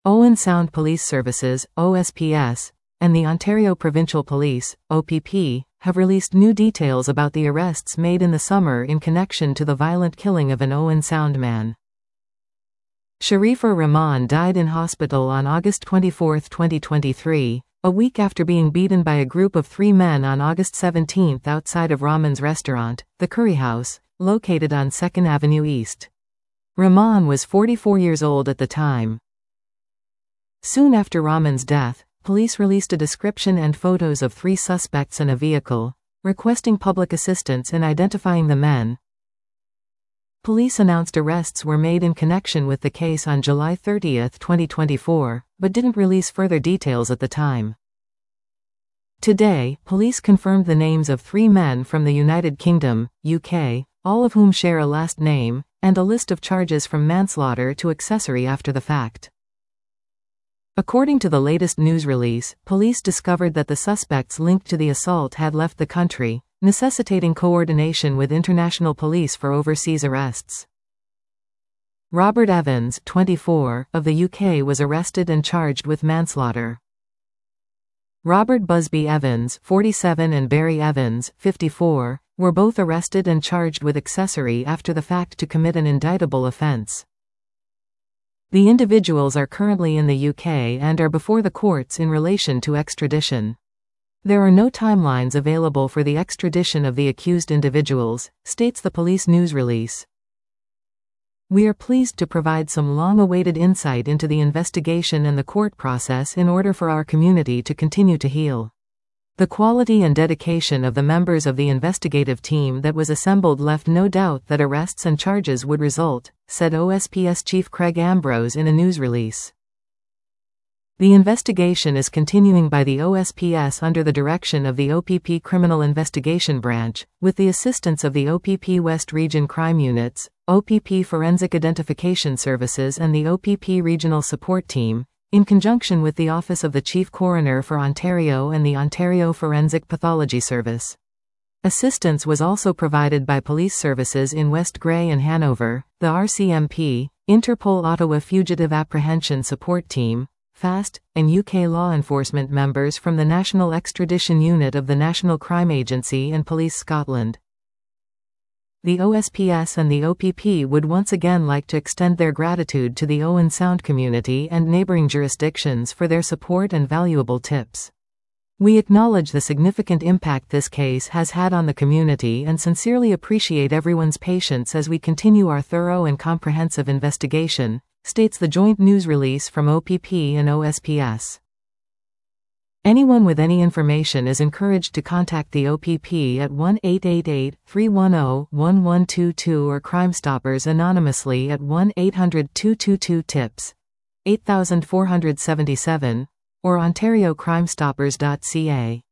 Owen Sound Police Services, OSPS, and the Ontario Provincial Police, OPP, have released new details about the arrests made in the summer in connection to the violent killing of an Owen Sound man. Sharifa Rahman died in hospital on August 24, 2023, a week after being beaten by a group of 3 men on August 17 outside of Rahman's restaurant, the Curry House, located on 2nd Avenue East. Rahman was 44 years old at the time. Soon after Rahman's death, police released a description and photos of 3 suspects and a vehicle, requesting public assistance in identifying the men. Police announced arrests were made in connection with the case on July 30, 2024, but didn't release further details at the time. Today, police confirmed the names of 3 men from the United Kingdom, UK, all of whom share a last name, and a list of charges from manslaughter to accessory after the fact. According to the latest news release, police discovered that the suspects linked to the assault had left the country, necessitating coordination with international police for overseas arrests. Robert Evans, 24, of the UK was arrested and charged with manslaughter. Robert Busby Evans, 47, and Barry Evans, 54, were both arrested and charged with accessory after the fact to commit an indictable offence. The individuals are currently in the UK and are before the courts in relation to extradition. There are no timelines available for the extradition of the accused individuals, states the police news release. We are pleased to provide some long-awaited insight into the investigation and the court process in order for our community to continue to heal. The quality and dedication of the members of the investigative team that was assembled left no doubt that arrests and charges would result, said OSPS Chief Craig Ambrose in a news release. The investigation is continuing by the OSPS under the direction of the OPP Criminal Investigation Branch, with the assistance of the OPP West Region Crime Units, OPP Forensic Identification Services and the OPP Regional Support Team, in conjunction with the Office of the Chief Coroner for Ontario and the Ontario Forensic Pathology Service. Assistance was also provided by police services in West Grey and Hanover, the RCMP, Interpol Ottawa Fugitive Apprehension Support Team, FAST, and UK law enforcement members from the National Extradition Unit of the National Crime Agency and Police Scotland. The OSPS and the OPP would once again like to extend their gratitude to the Owen Sound community and neighbouring jurisdictions for their support and valuable tips. We acknowledge the significant impact this case has had on the community and sincerely appreciate everyone's patience as we continue our thorough and comprehensive investigation, states the joint news release from OPP and OSPS. Anyone with any information is encouraged to contact the OPP at 1-888-310-1122 or Crime Stoppers anonymously at 1-800-222-TIPS, 8477, or OntarioCrimeStoppers.ca.